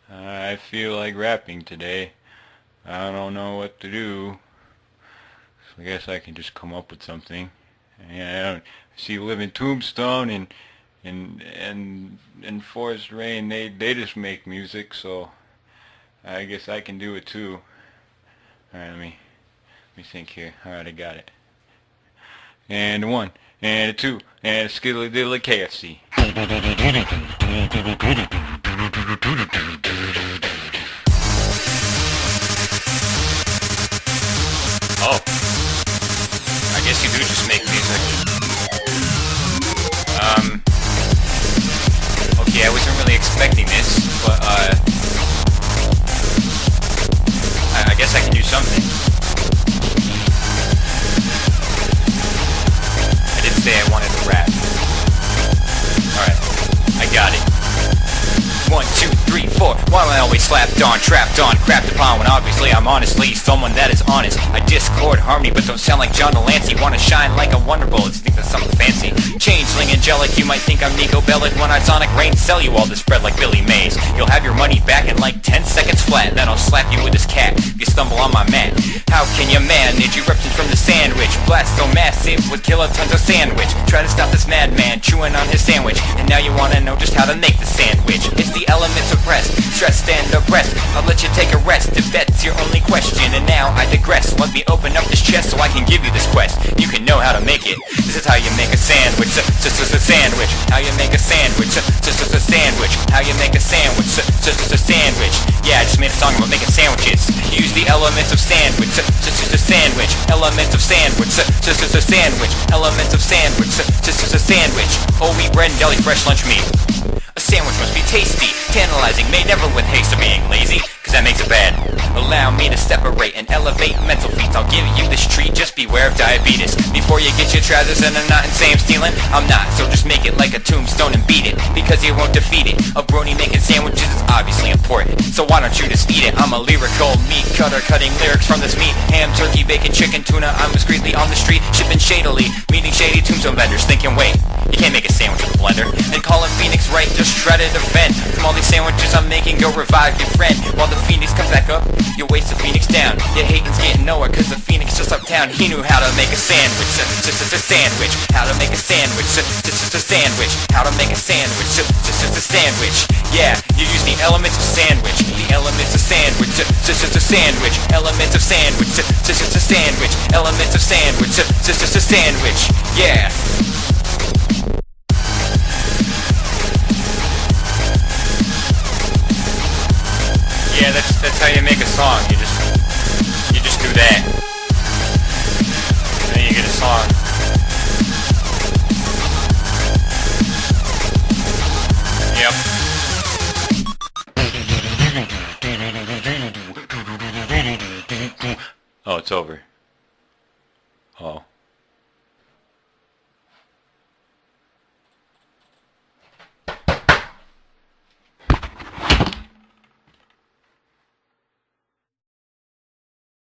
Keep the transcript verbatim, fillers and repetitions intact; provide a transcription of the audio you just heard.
I feel like rapping today. I don't know what to do. So I guess I can just come up with something. Yeah, I see Living Tombstone and and and and Forest Rain. They they just make music, so I guess I can do it too. All right, let me let me think here. All right, I got it. And a one, and a two, and a skiddly diddly K F C. Oh, I guess you do just make music. Um, okay, I wasn't really expecting this, but uh, I, I guess I can do something. I did say I wanted to rap. Alright, I got it. One, two, three, four. Why am I always slapped on, trapped on, crapped upon when obviously I'm honestly someone that is honest? I discord harmony but don't sound like John Delancey. Wanna shine like a Wonderbolt, you think that's something fancy. Changeling angelic, you might think I'm Nico Bellic. When I sonic rain, sell you all this bread like Billy Mays. You'll have your money back in like ten seconds flat. Then I'll slap you with this cat if you stumble on my mat. How can you manage eruptions from the sandwich? Blast so massive would kill a tons of sandwich. Try to stop this madman chewing on his sandwich, and now you wanna know just how to make the sandwich. It's the elements of rest, stress and abreast. I'll let you take a rest if that's your only question. And now I digress, let me open up this chest so I can give you this quest. You can know how to make it. This is how you make a sandwich, just as a sandwich. How you make a sandwich, just as a sandwich. How you make a sandwich, just as a sandwich. Yeah, I just made a song about making sandwiches. Use the elements of sandwich, just as a sandwich. Elements of sandwich, just as a sandwich. Elements of sandwich, just as a sandwich. Whole wheat bread and deli fresh lunch meat. A sandwich must be tasty, tantalizing, made never with haste or being lazy, cause that makes it bad. Allow me to separate and elevate mental feats. I'll give you this treat, just beware of diabetes. Before you get your trousers and I'm not insane stealing, I'm not, so just make it like a tombstone and beat it, because you won't defeat it. A brony making sandwiches is obviously important, so why don't you just eat it? I'm a lyrical meat cutter, cutting lyrics from this meat. Ham, turkey, bacon, chicken, tuna, I'm discreetly on the street, shipping shadily, meeting shady tombstone vendors, thinking wait, you can't make a sandwich with a blender. And calling Phoenix right, just try to defend. From all these sandwiches I'm making, go revive your friend. While the Phoenix comes back up, you waste the Phoenix down. Your hating's getting nowhere, cause the Phoenix just uptown. He knew how to make a sandwich, just as a sandwich. How to make a sandwich, just as a sandwich. How to make a sandwich, just as a sandwich. Yeah, you use the elements of sandwich. The elements of sandwich, just as a sandwich. Elements of sandwich, just as a sandwich. Elements of sandwich, just as a sandwich. Yeah. Yeah, that's that's how you make a song. You just you just do that. And then you get a song. Yep. Oh, it's over. Oh.